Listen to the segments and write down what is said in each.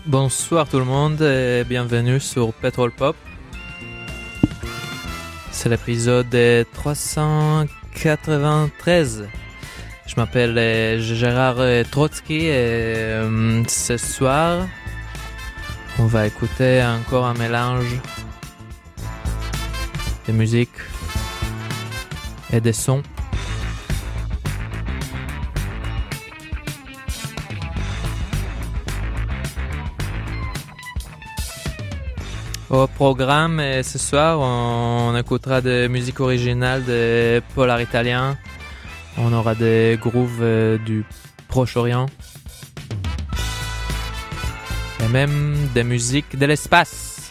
Bonsoir tout le monde et bienvenue sur Petrol Pop. C'est l'épisode 393. Je m'appelle Gérard Trotsky et ce soir, on va écouter encore un mélange de musique et de sons. Au programme, ce soir, on écoutera des musiques originales de Polar Italien. On aura des grooves du Proche-Orient. Et même des musiques de l'espace.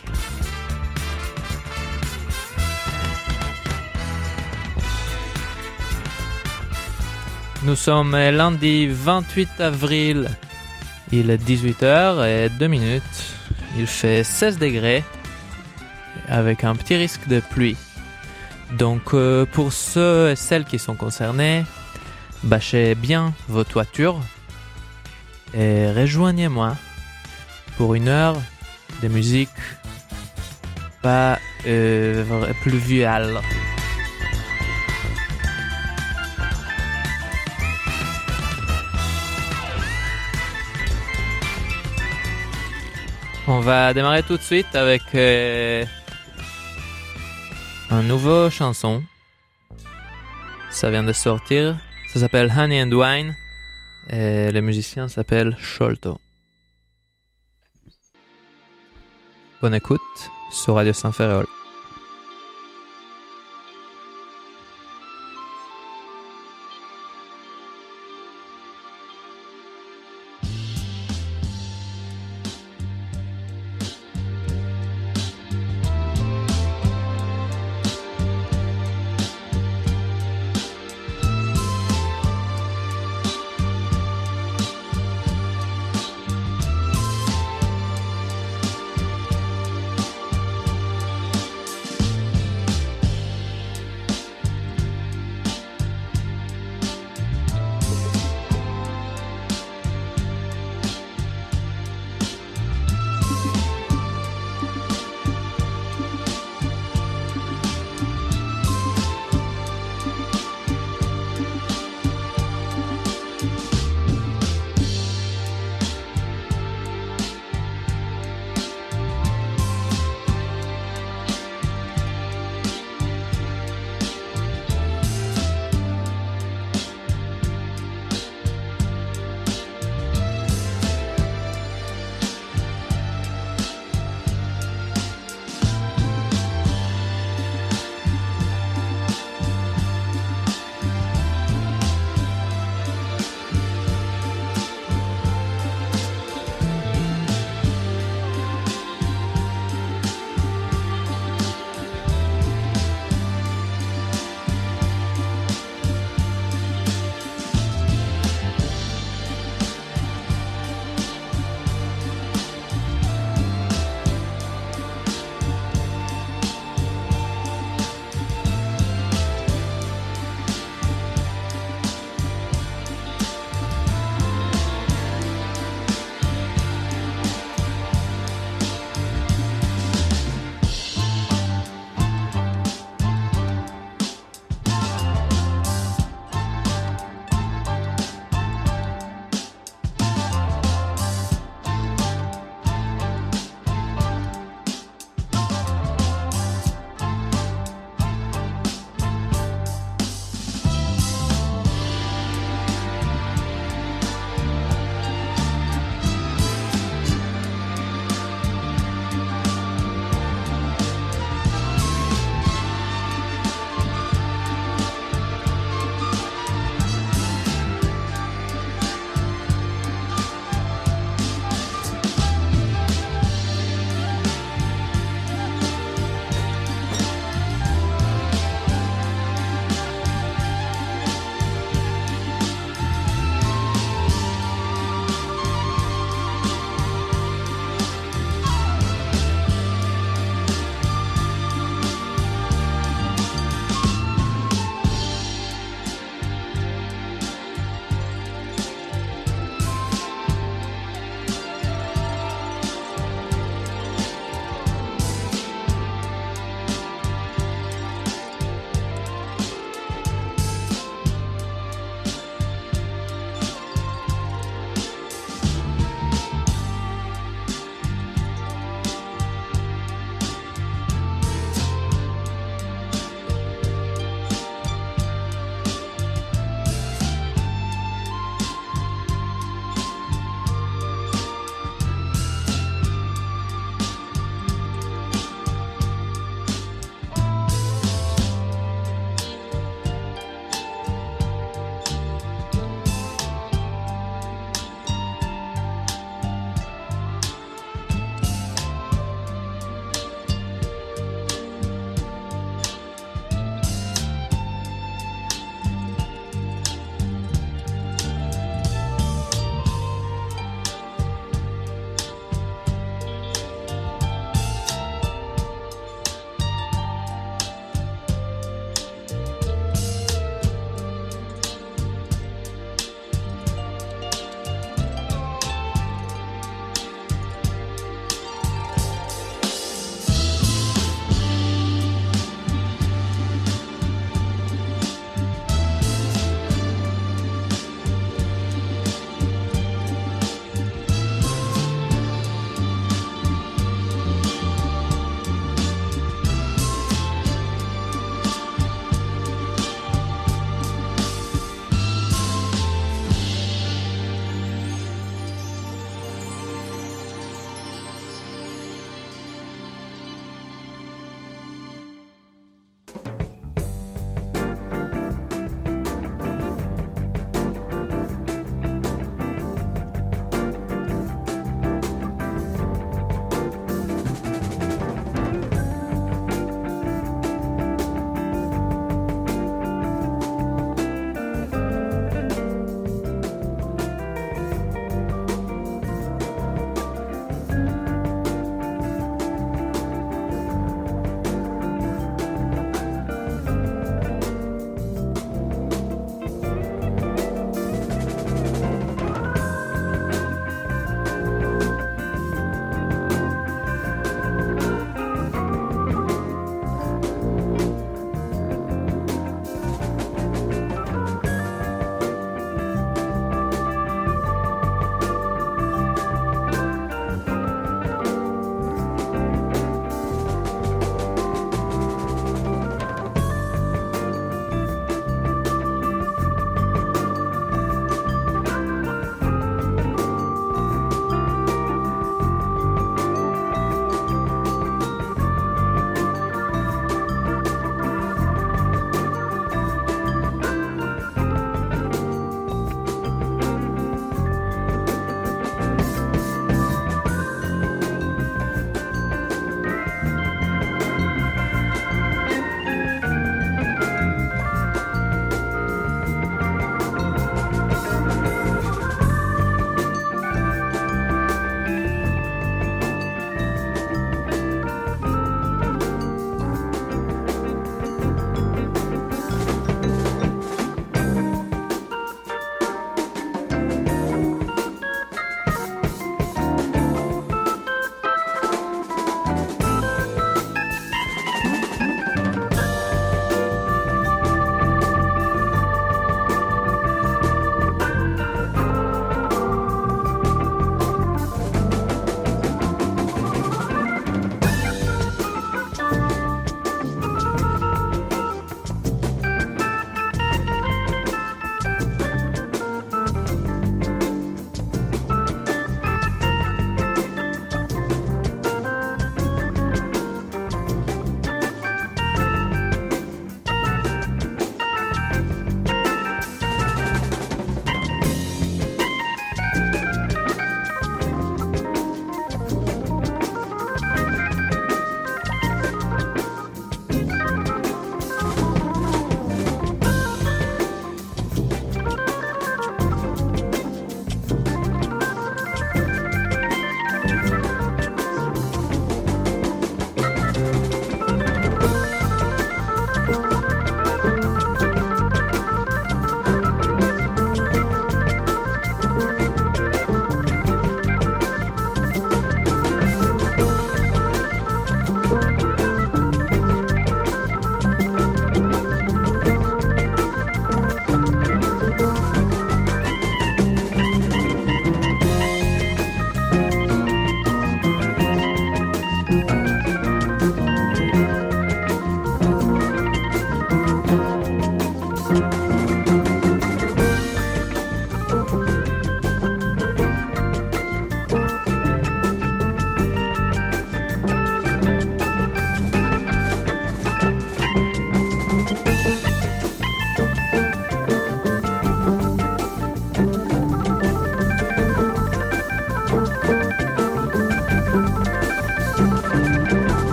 Nous sommes lundi 28 avril. Il est 18h02. Il fait 16 degrés. Avec un petit risque de pluie. Donc pour ceux et celles qui sont concernés, bâchez bien vos toitures et rejoignez-moi pour une heure de musique pas pluviale. On va démarrer tout de suite avec un nouveau chanson. Ça vient de sortir. Ça s'appelle Honey and Wine. Et le musicien s'appelle Sholto. Bonne écoute sur Radio Saint-Ferréol.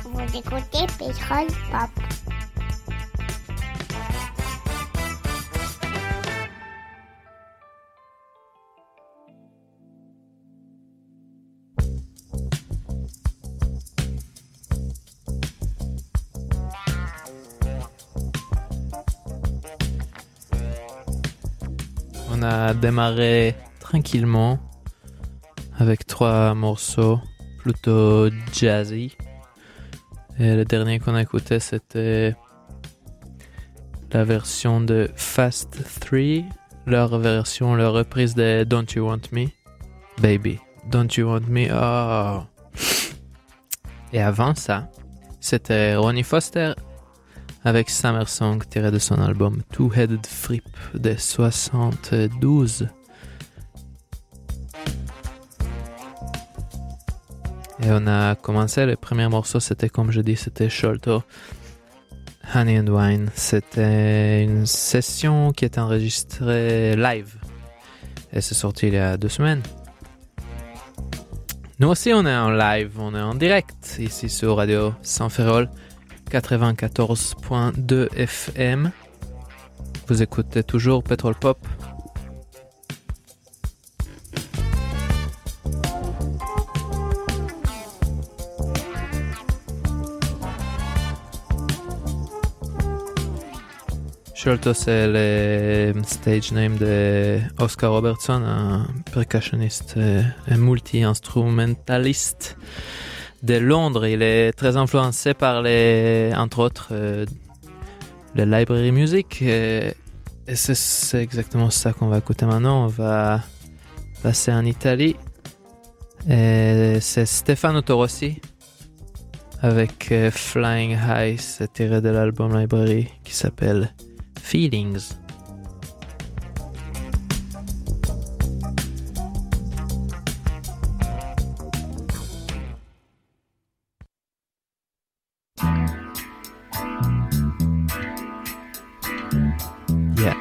Vous écoutez Pétrole Pop. On a démarré tranquillement avec 3 morceaux plutôt jazzy. Et le dernier qu'on a écouté, c'était la version de Fast 3, leur reprise de Don't You Want Me, Baby. Don't You Want Me, oh. Et avant ça, c'était Ronnie Foster avec Summer Song tiré de son album Two-Headed Fripp de 72. Et on a commencé, le premier morceau, c'était comme je dis, c'était Sholto, Honey and Wine. C'était une session qui est enregistrée live. Et c'est sorti il y a 2 semaines. Nous aussi, on est en live, on est en direct, ici sur Radio San Ferrol, 94.2 FM. Vous écoutez toujours Pétrole Pop. Sholto, c'est le stage name de Oscar Robertson, un percussionniste et multi-instrumentaliste de Londres. Il est très influencé par entre autres, le library music. Et c'est exactement ça qu'on va écouter maintenant. On va passer en Italie. Et c'est Stefano Torossi avec Flying High, c'est tiré de l'album Library qui s'appelle Feelings. Yeah.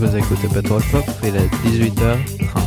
Vous écoutez Pétrole Pop, il est 18h30.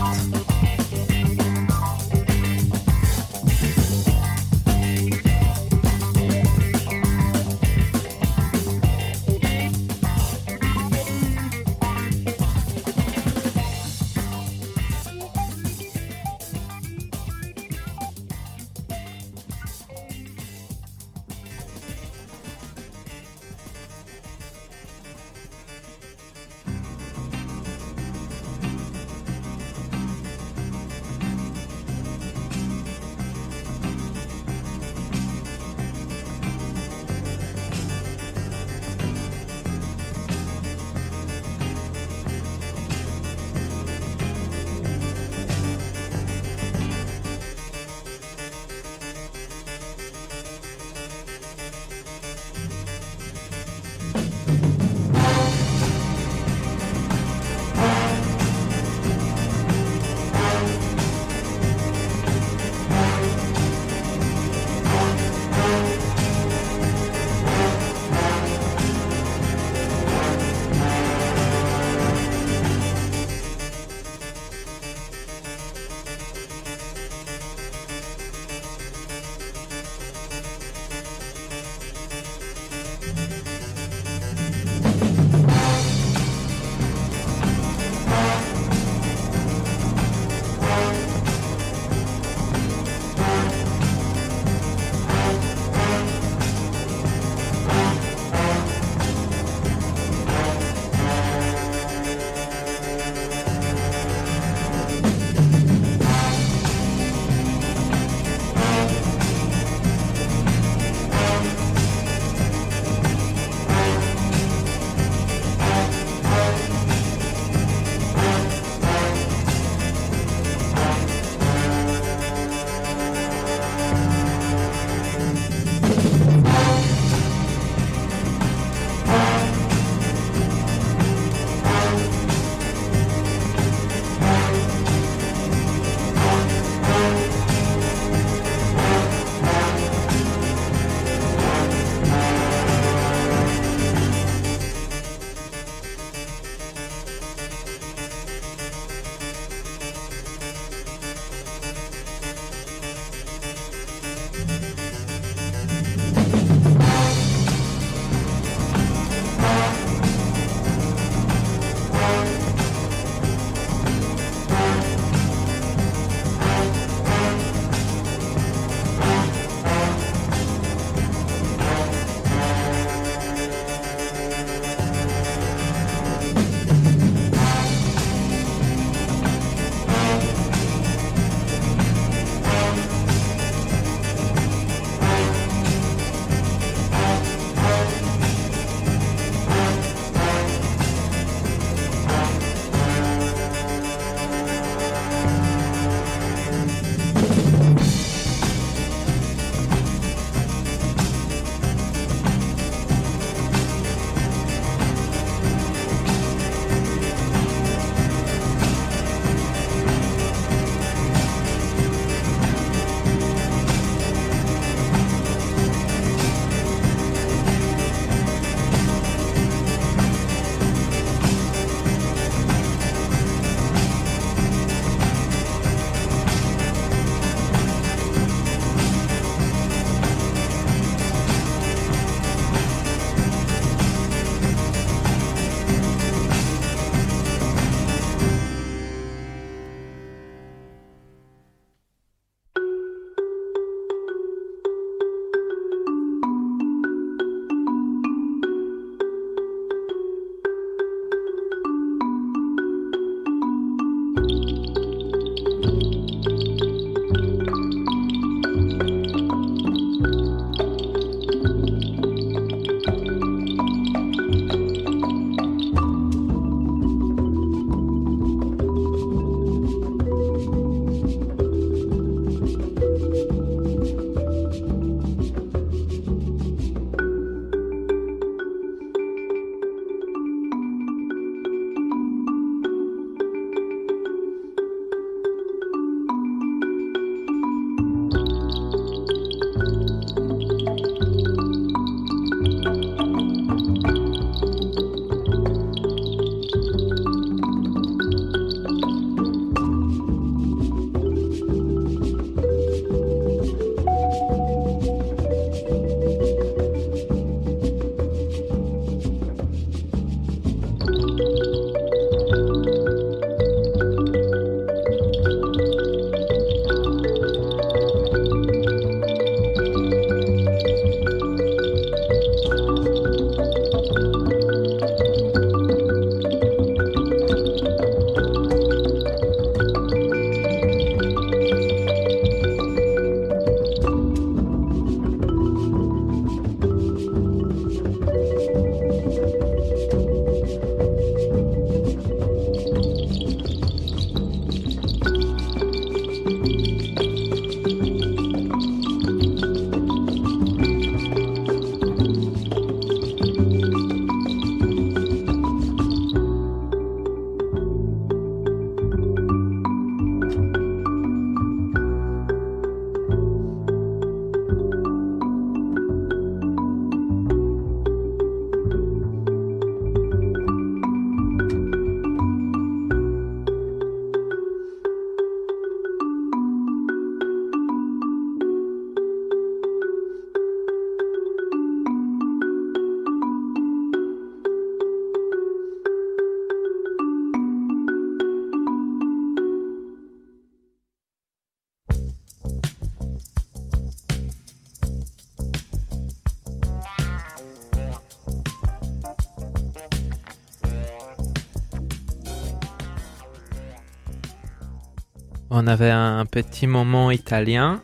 on avait un petit moment italien.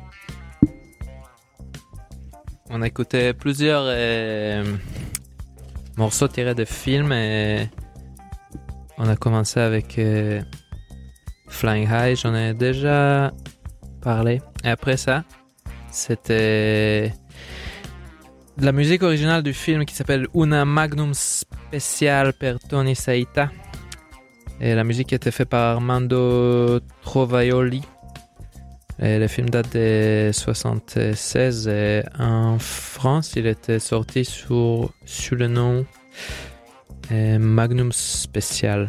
On écoutait plusieurs morceaux tirés de films et on a commencé avec Flying High, j'en ai déjà parlé. Et après ça, c'était de la musique originale du film qui s'appelle Una Magnum Special per Tony Saita. Et la musique a été faite par Armando Trovaioli. Et le film date de 1976 et en France, il était sorti sous le nom Magnum Special.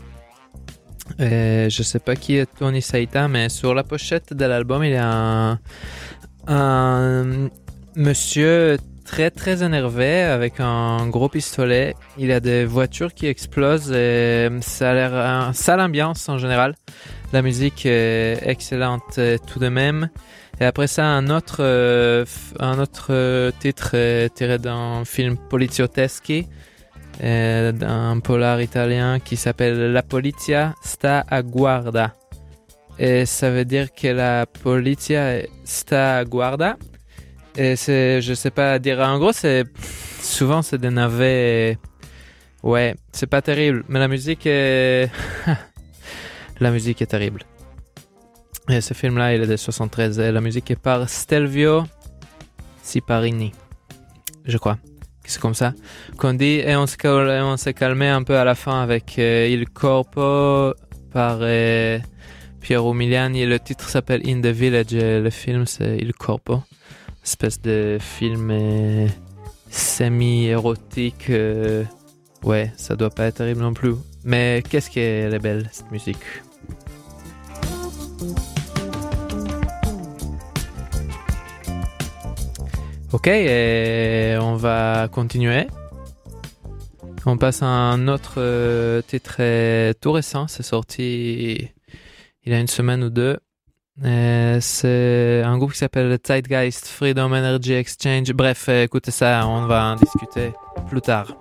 Et je sais pas qui est Tony Saita, mais sur la pochette de l'album, il y a un monsieur très très énervé avec un gros pistolet. Il y a des voitures qui explosent et ça a l'air une sale ambiance en général. La musique est excellente tout de même. Et après ça, un autre titre tiré d'un film polizioteschi, d'un polar italien qui s'appelle La Polizia sta a guarda. Et ça veut dire que la polizia sta a guarda. Et je sais pas dire, en gros, souvent c'est des navets, ouais, c'est pas terrible, mais la musique est terrible. Et ce film-là, il est de 73, et la musique est par Stelvio Ciparini, je crois, c'est comme ça qu'on dit, et on s'est calmé un peu à la fin avec Il Corpo par Piero Umiliani, et le titre s'appelle In the Village, et le film c'est Il Corpo. Espèce de film semi-érotique. Ouais, ça doit pas être terrible non plus. Mais qu'est-ce qu'elle est belle, cette musique. Ok, et on va continuer. On passe à un autre titre tout récent. C'est sorti il y a une semaine ou deux. C'est un groupe qui s'appelle Zeitgeist Freedom Energy Exchange. Bref, écoutez ça, on va en discuter plus tard.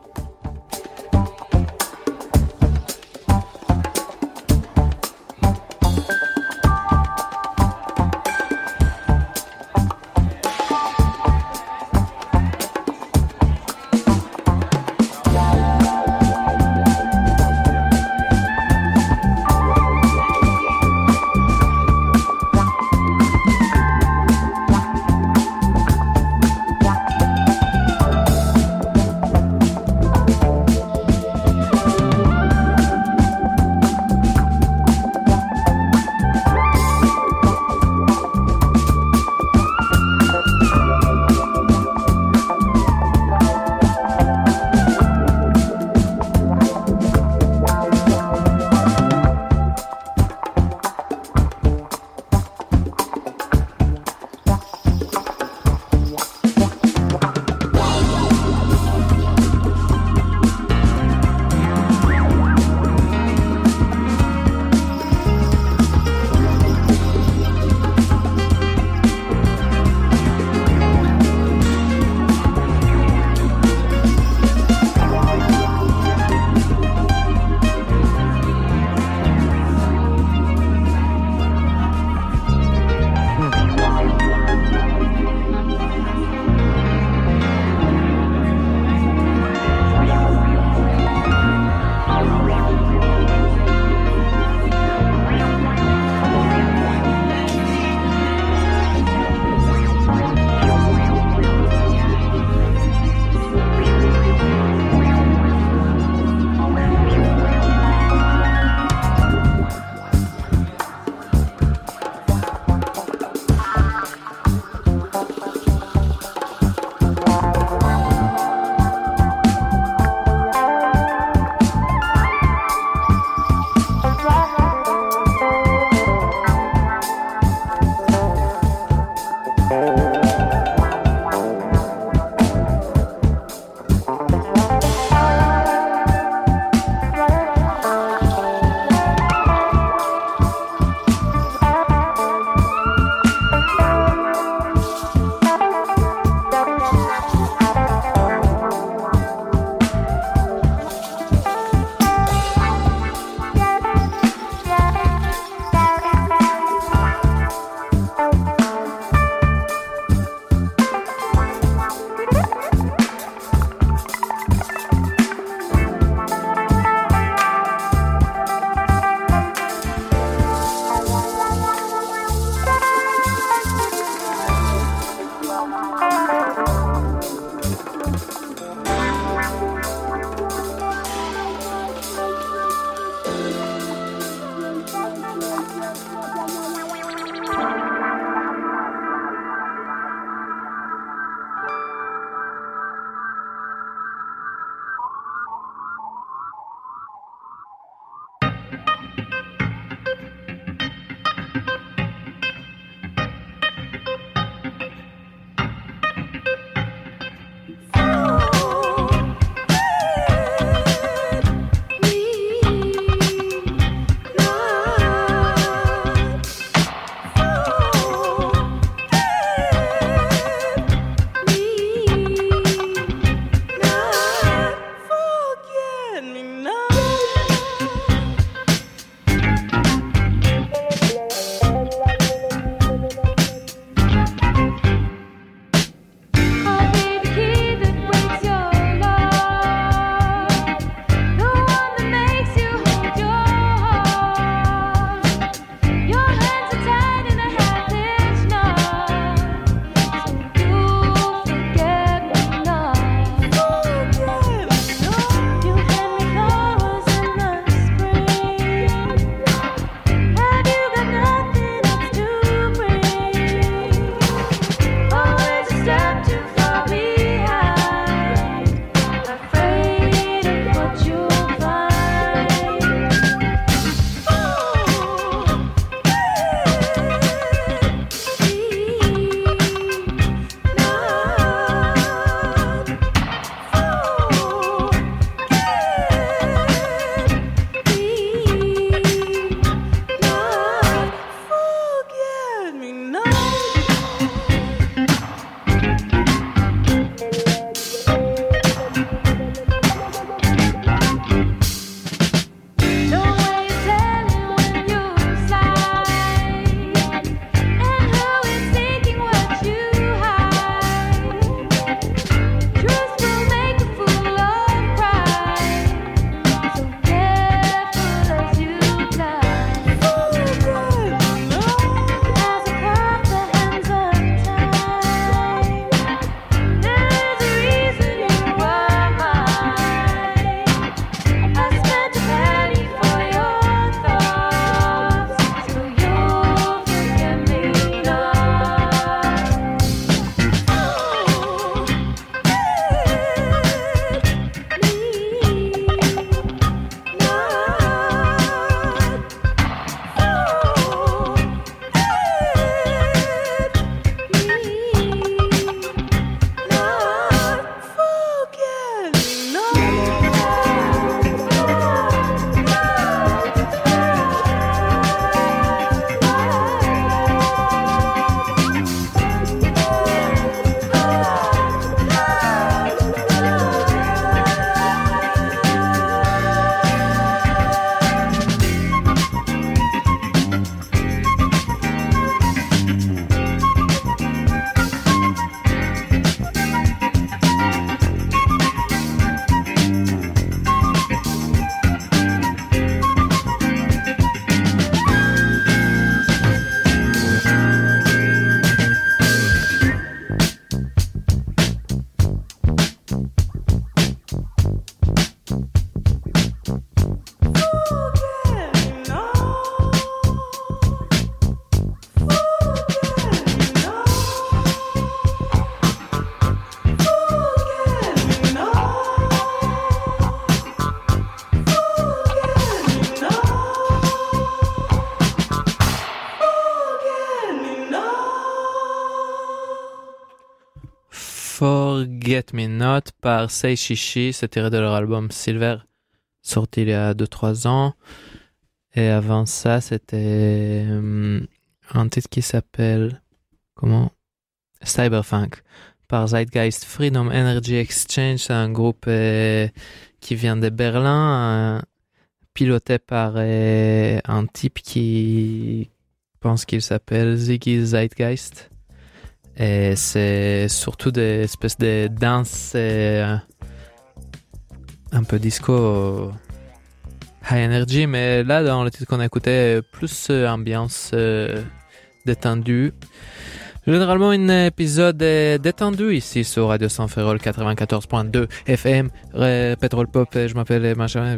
Forget Me Not par Say Shishi, c'est tiré de leur album Silver, sorti il y a 2-3 ans. Et avant ça, c'était un titre qui s'appelle Cyberfunk par Zeitgeist Freedom Energy Exchange. C'est un groupe qui vient de Berlin, piloté par un type qui pense qu'il s'appelle Ziggy Zeitgeist. Et c'est surtout des espèces de danse un peu disco high energy, mais là dans le titre qu'on a écouté, plus ambiance détendue. Généralement un épisode détendu ici sur Radio San Ferrol 94.2 FM Pétrole Pop. Je m'appelle Machin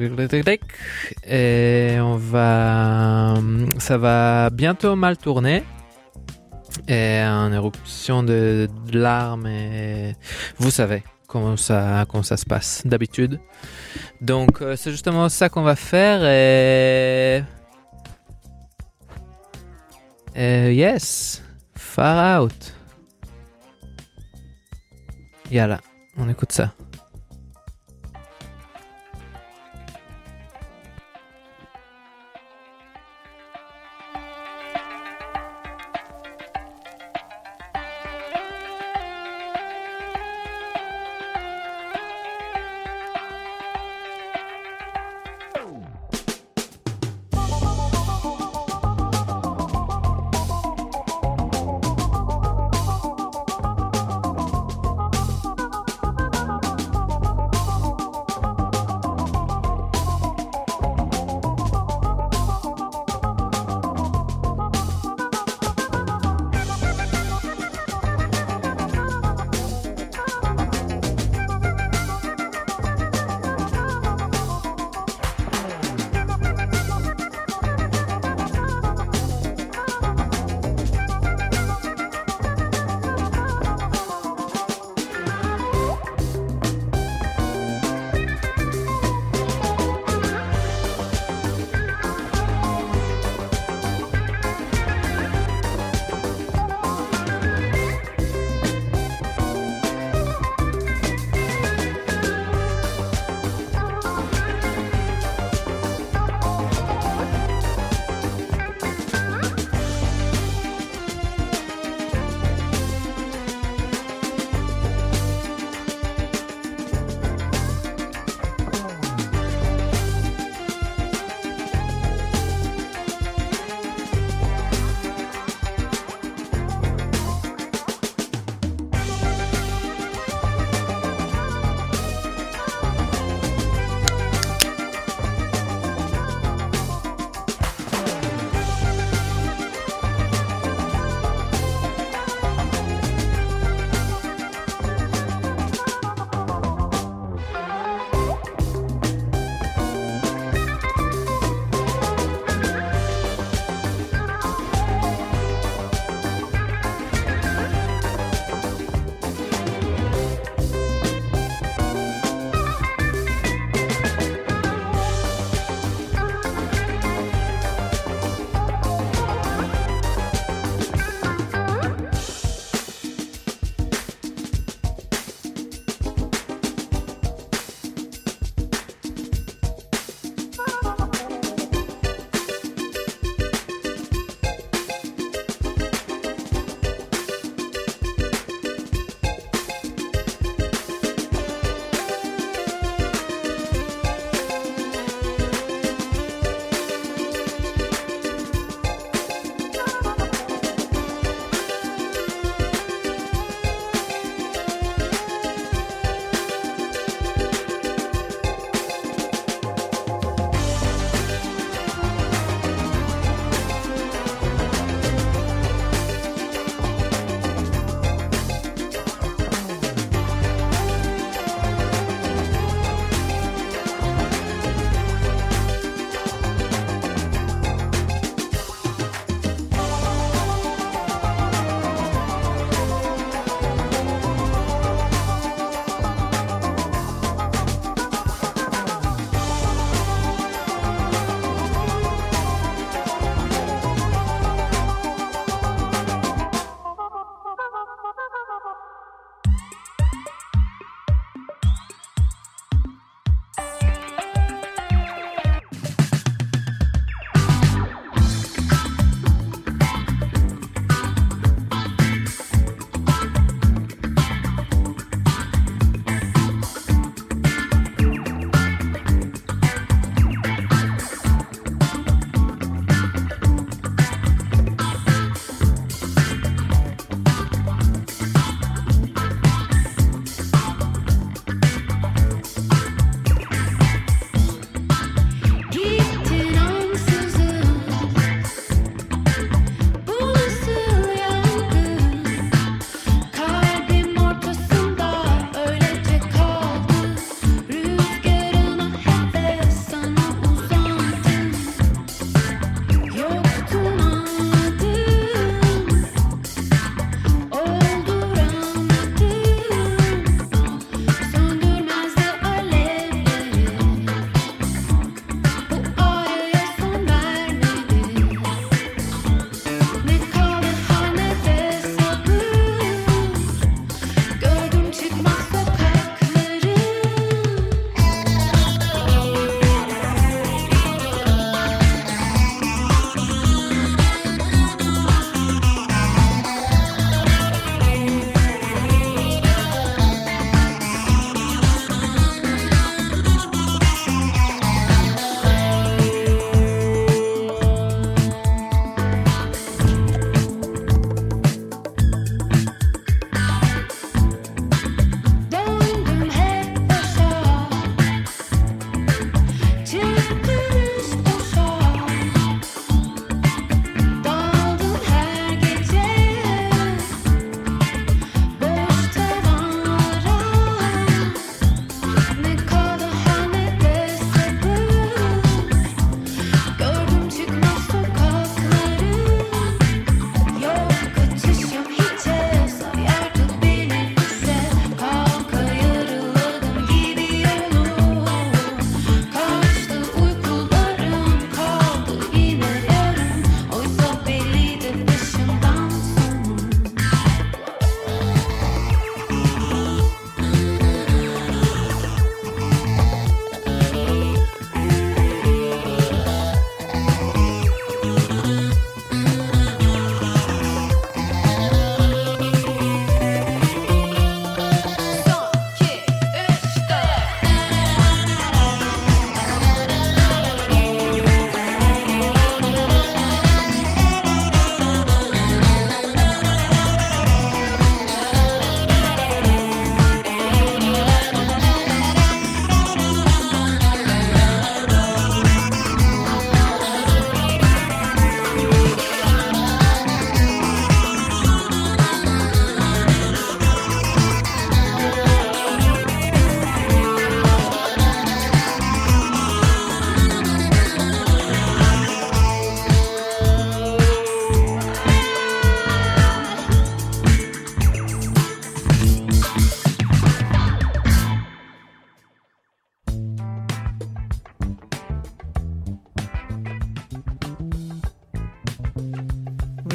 et ça va bientôt mal tourner et en éruption de larmes, et vous savez comment ça se passe d'habitude. Donc c'est justement ça qu'on va faire et yes, Far Out. Yalla, on écoute ça.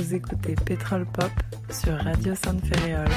Vous écoutez Pétrole Pop sur Radio San Ferréol.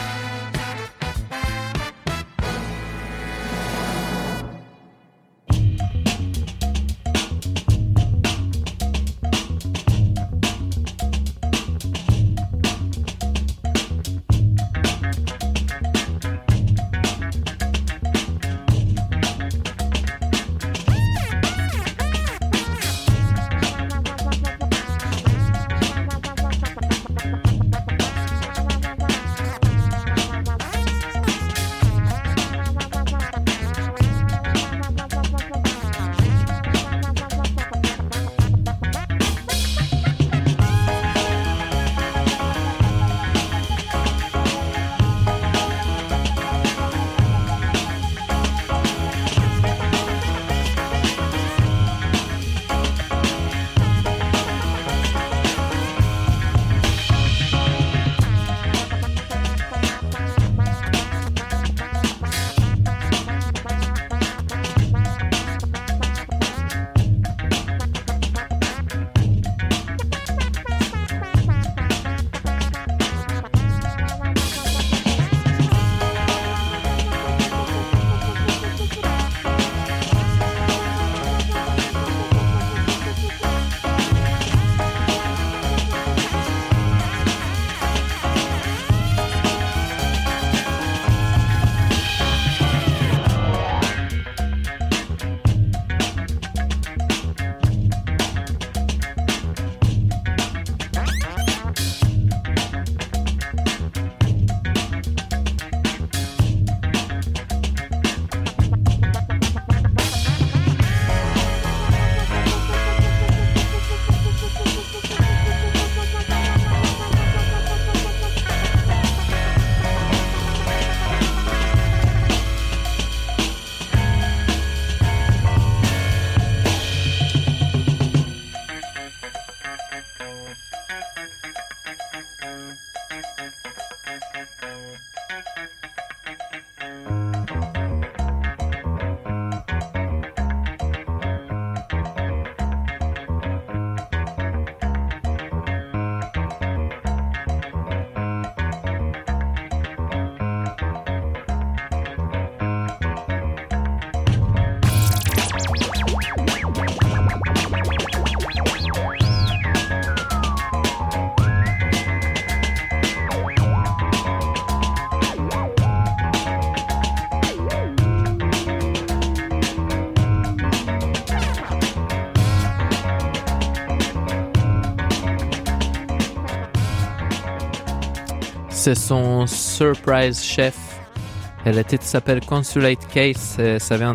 C'est son Surprise Chef. Et le titre s'appelle Consulate Case. Ça vient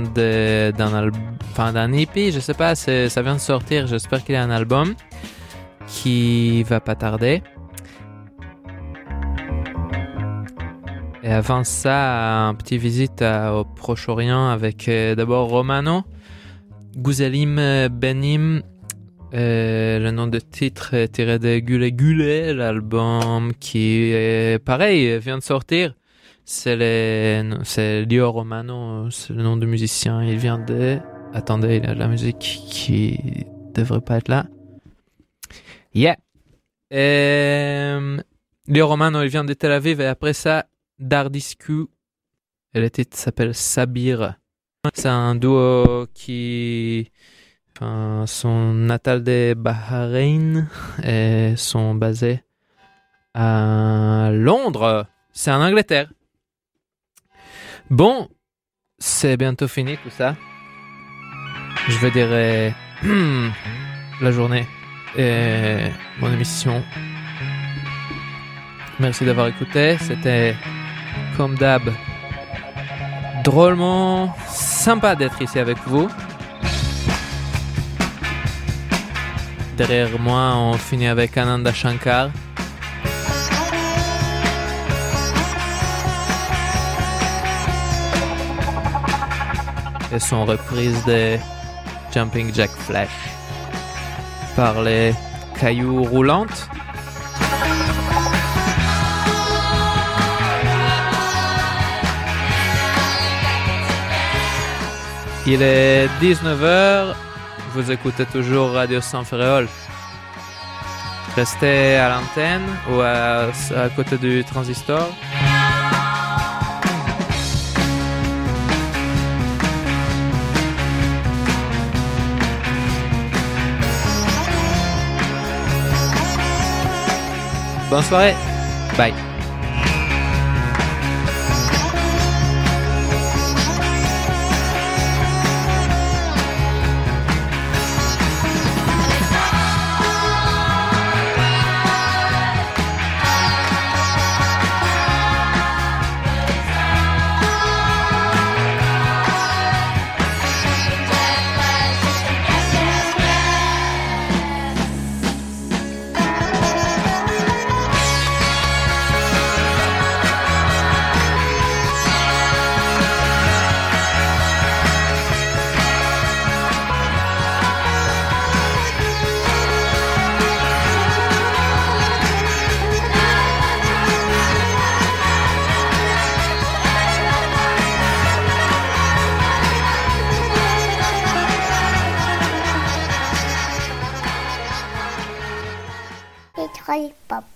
d'un EP, je sais pas, ça vient de sortir. J'espère qu'il y a un album qui va pas tarder. Et avant ça, un petit visite au Proche-Orient avec d'abord Romano, Gouzelim Benim. Le nom de titre est tiré de Gule Gule, l'album qui est pareil, vient de sortir. C'est Lio Romano, c'est le nom du musicien. Il vient de... Attendez, il y a de la musique qui devrait pas être là. Yeah. Lio Romano, il vient de Tel Aviv et après ça, Dardiscu. Et le titre s'appelle Sabir. C'est un duo qui... sont natal de Bahreïn et sont basés à Londres. C'est en Angleterre. Bon, c'est bientôt fini tout ça. Je vais dire la journée et mon émission. Merci d'avoir écouté. C'était comme d'hab drôlement sympa d'être ici avec vous. Derrière moi, on finit avec Ananda Shankar. Et son reprise de Jumping Jack Flash par les Cailloux Roulantes. Il est 19h. Vous écoutez toujours Radio San Ferréol. Restez à l'antenne ou à côté du transistor. Bonne soirée. Bye. Pétrole Pop.